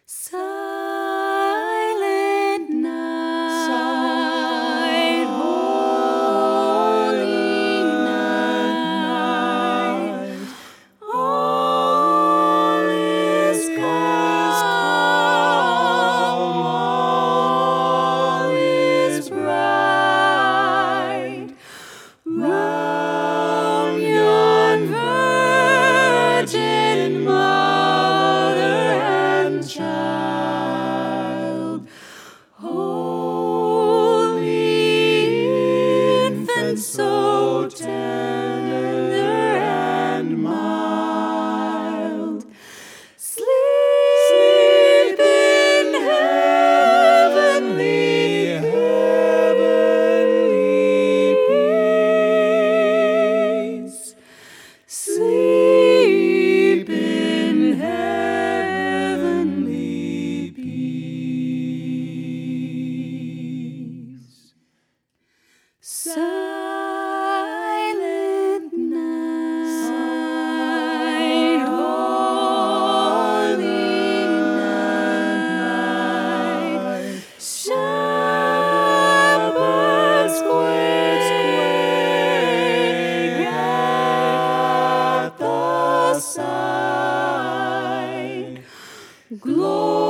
Silent night, holy night, all is calm, all is bright. Round yon virgin mother and child, holy infant, so tender and mild, sleep in heavenly peace. Sleep in heavenly peace. Silent night, holy night, shepherds quake at the sight. Glory